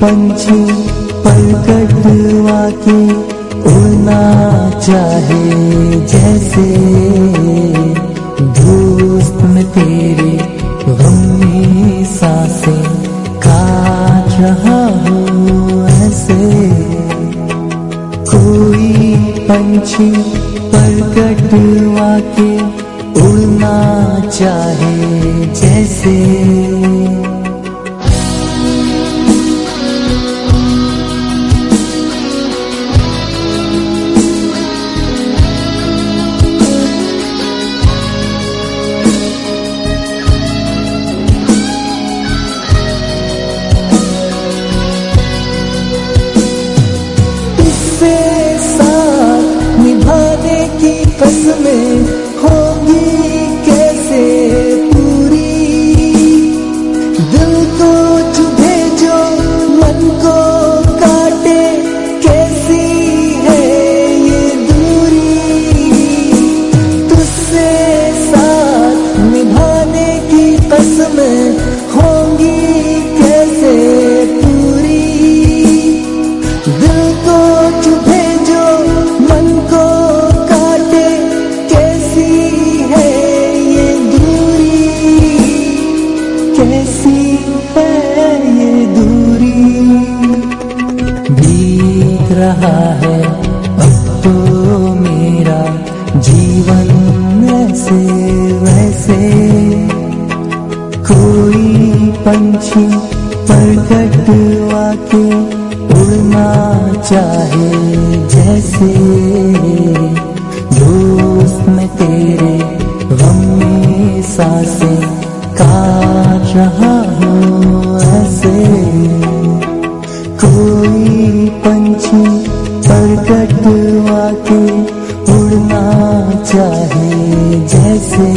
पंछी परकटवा के उड़ना चाहे जैसे, दोस्त में तेरे गम में सांसें काट रहा हूँ ऐसे। कोई पंछी परकटवा के उड़ना चाहे जैसे, कसमें होगी कैसे पूरी, दिल को चुभे जो मन को काटे, कैसी है ये दूरी। तुझसे साथ निभाने की कसमें होंगी कैसे पूरी, दिल को चुभे जो मन को कैसी है ये दूरी। बीत रहा है अब तो मेरा जीवन ऐसे वैसे, कोई पंछी परकटवा के उड़ना चाहे जैसे, दोस्त में तेरे गम में सांसें काट रहा हूँ ऐसे। कोई पंछी परकटवा के उड़ना चाहे जैसे,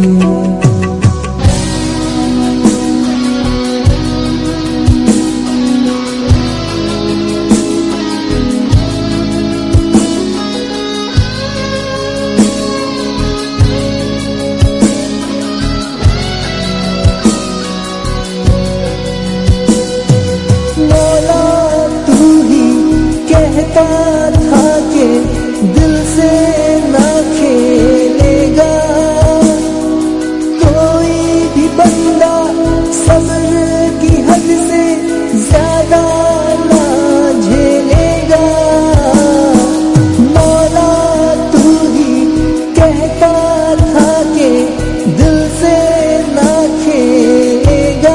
कहता था कि दिल से ना खेलेगा कोई भी बंदा, सब्र की हद से ज्यादा ना झेलेगा। मौला तू ही कहता था कि दिल से ना खेलेगा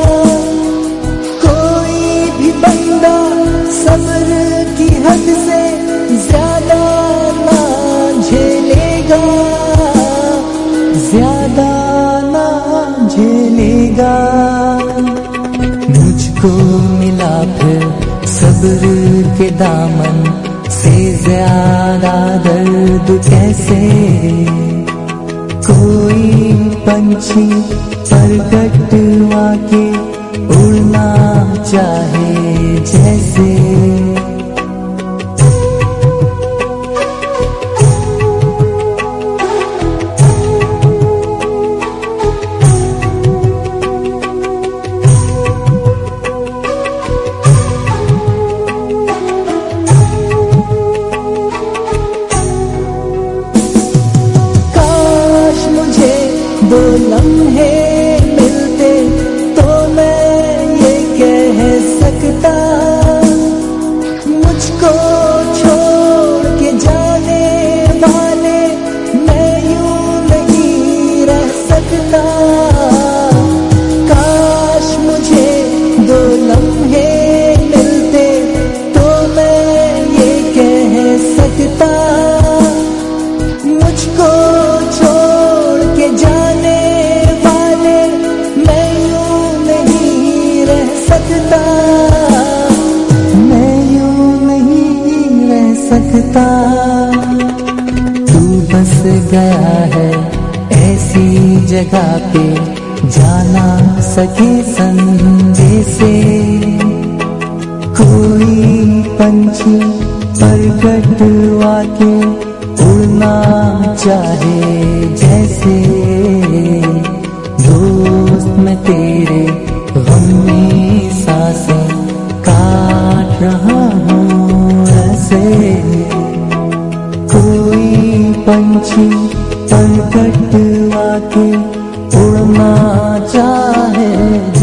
कोई भी बंदा, सब्र की हद से ज्यादा ना झेलेगा, ज्यादा ना झेलेगा। मुझको मिला फिर सब्र के दामन से ज्यादा दर्द कैसे, कोई पंछी परकटवा के उड़ना चाहे जैसे। काश मुझे दो लम्हे मिलते तो मैं ये कह सकता, मुझको छोड़ के जाने वाले मैं यूं नहीं रह सकता। काश मुझे दो लम्हे मिलते तो मैं ये कह सकता, मुझको छोड़ के जाने वाले मैं यूं नहीं रह सकता, मैं यूं नहीं रह सकता। तू बस गया है ऐसी जगह पे जाना सके संदेशे, कोई पंछी परकटवा के उड़ना चाहे जैसे, दोस्त में तेरे गम में सांसें का पंछी प्रकट आके उड़ना चाहे